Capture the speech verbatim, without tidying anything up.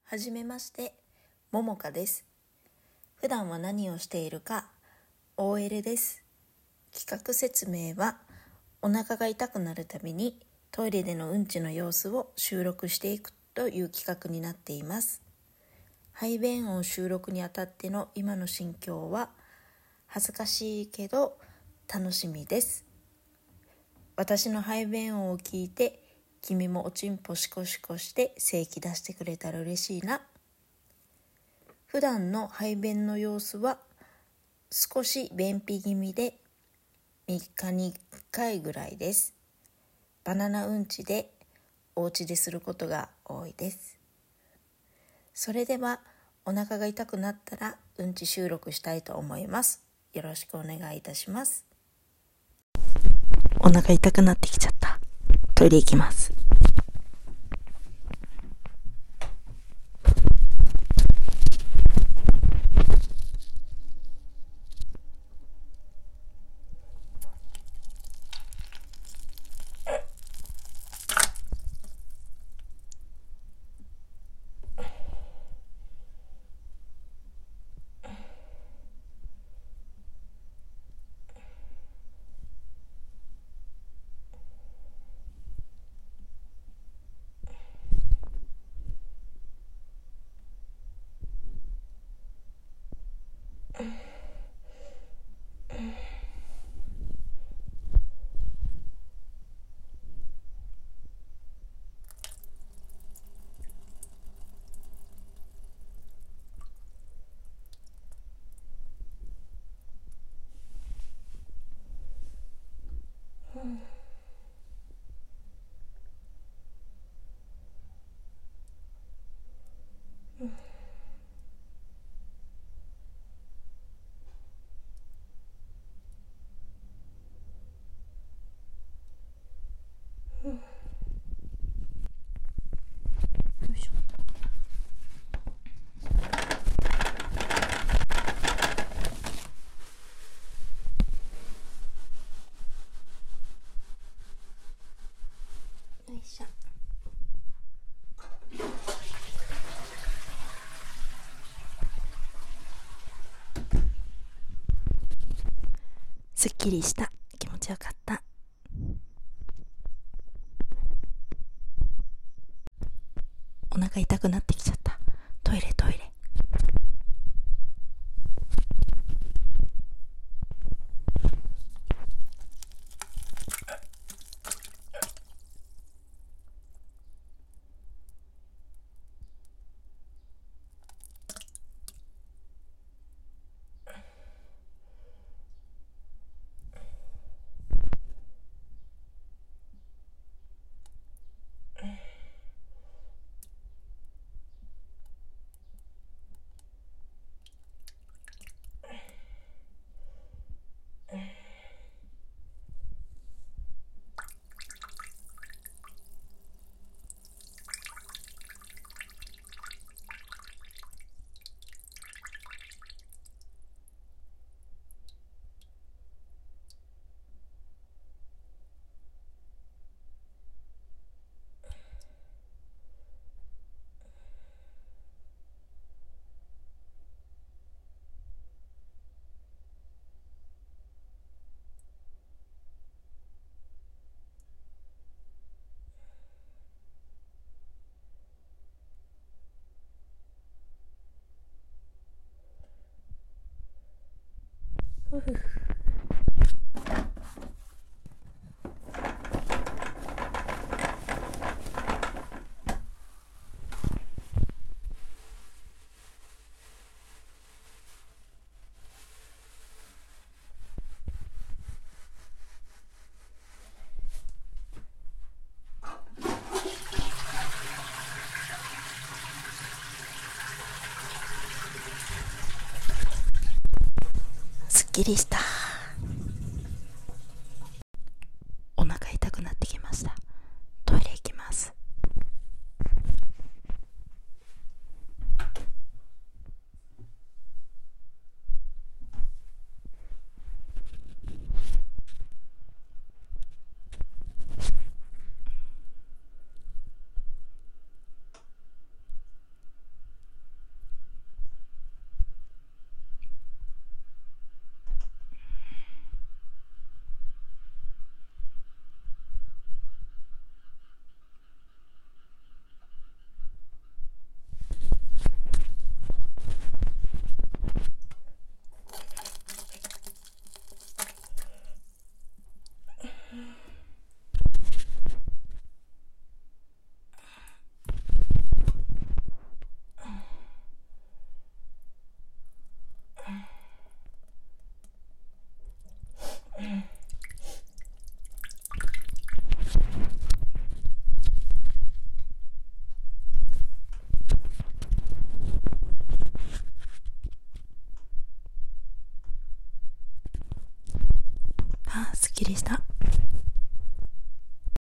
はじめまして、ももかです。普段は何をしているか、オーエル です。企画説明は、お腹が痛くなるたびにトイレでのうんちの様子を収録していくという企画になっています。排便音収録にあたっての今の心境は、恥ずかしいけど楽しみです。私の排便音を聞いて、君もおちんぽシコシコして精液出してくれたら嬉しいな。普段の排便の様子は少し便秘気味でみっかにいっかいぐらいです。バナナうんちでお家ですることが多いです。それではお腹が痛くなったらうんち収録したいと思います。よろしくお願いいたします。 お腹痛くなってきちゃった。トイレ行きます。すっきりした。気持ちよかった。お腹痛くなってきちゃった。トイレトイレ。うふふ。すっきりした。お腹痛くなってきました。トイレ行きます。 でした。